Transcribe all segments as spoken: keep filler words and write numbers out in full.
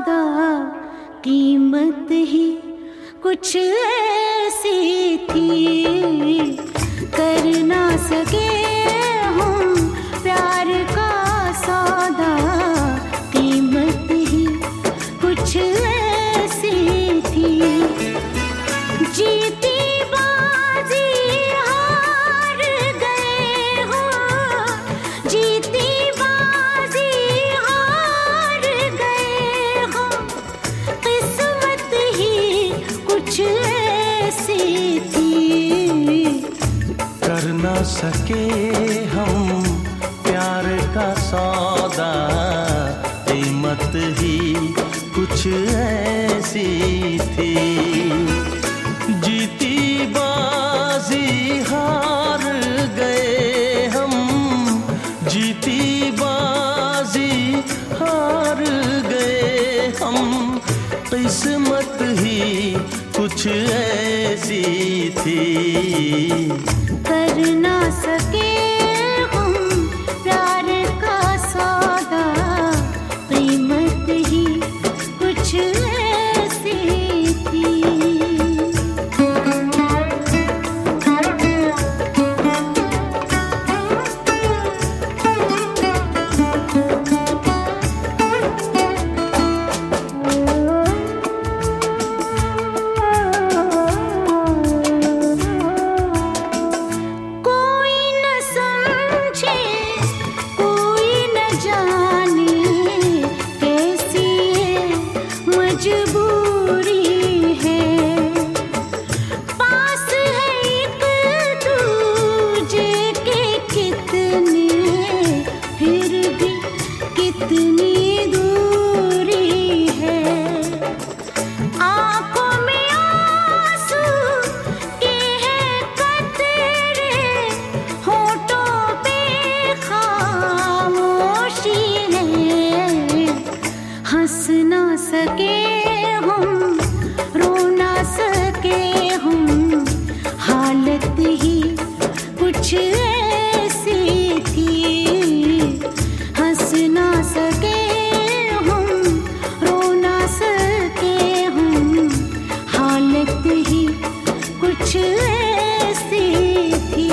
सौदा कीमत ही कुछ ऐसी थी, कर ना सके हम प्यार का सौदा कीमत ही कुछ ऐसी थी। जीती बाजी हार गए हो, जीती बाजी हार गए हो, किस्मत ही कुछ ऐसी थी, कर ना सके हम प्यार का सौदा कीमत ही कुछ ऐसी थी। जीती बाजी हार गए हम, जीती बाजी हार गए हम, किस्मत ही कुछ ऐसी थी, कर ना सके हम प्यार का सौदा कीमत ही कुछ ऐसी थी। हंस ना सके हम, रो ना सके हम, हालत ही कुछ ऐसी थी, हंस ना सके हम, रो ना सके हम, हालत ही कुछ ऐसी थी।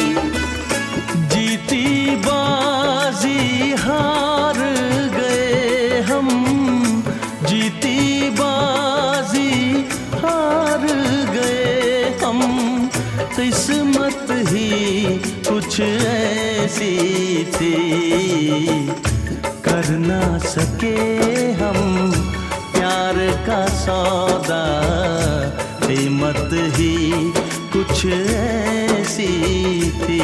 जीती बाजी हार गए हम, जीती बाजी हार गए हम, किस्मत ही कुछ ऐसी थी, कर ना सके हम प्यार का सौदा कीमत ही कुछ ऐसी थी।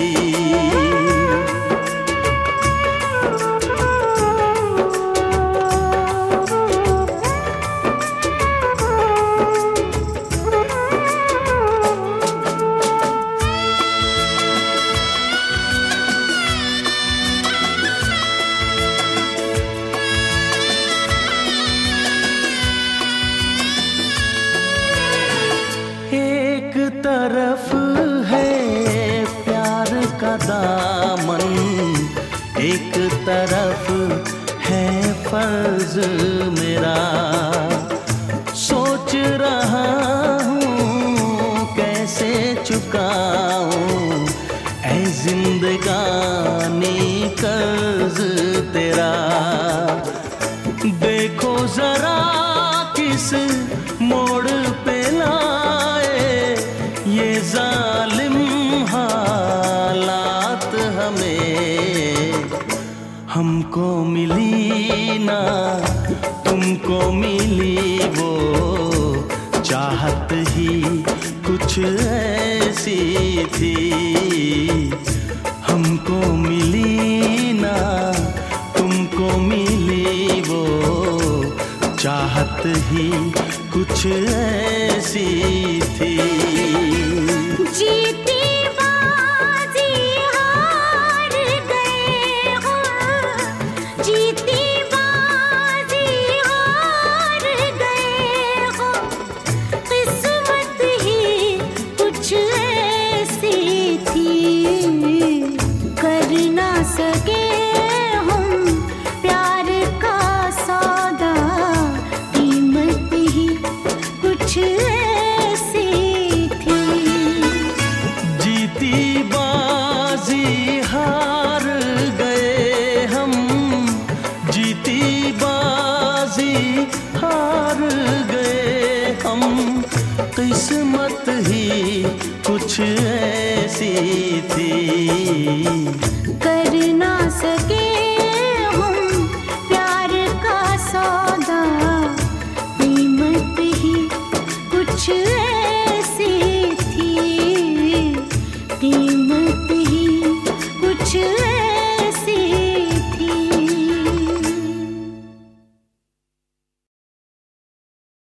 एक तरफ है प्यार का दामन, एक तरफ है फर्ज मेरा, सोच रहा हूँ कैसे चुकाऊं ऐ जिंदगानी कर्ज तेरा। देखो जरा किस मोड़ पे लाए ये जालिम हालात हमें, हमको मिली ना तुमको मिली वो चाहत ही कुछ ऐसी थी, हमको मिली ना तुमको मिली वो चाहत ही कुछ ऐसी थी। जीती बाजी हार गए हो, जीती बाजी हार गए हो, किस्मत ही कुछ ऐसी थी, कर ना सके हम प्यार का सौदा हार गए हम, किस्मत ही कुछ ऐसी थी। कर ना सके हम प्यार का सौदा, कीमत ही कुछ ऐसी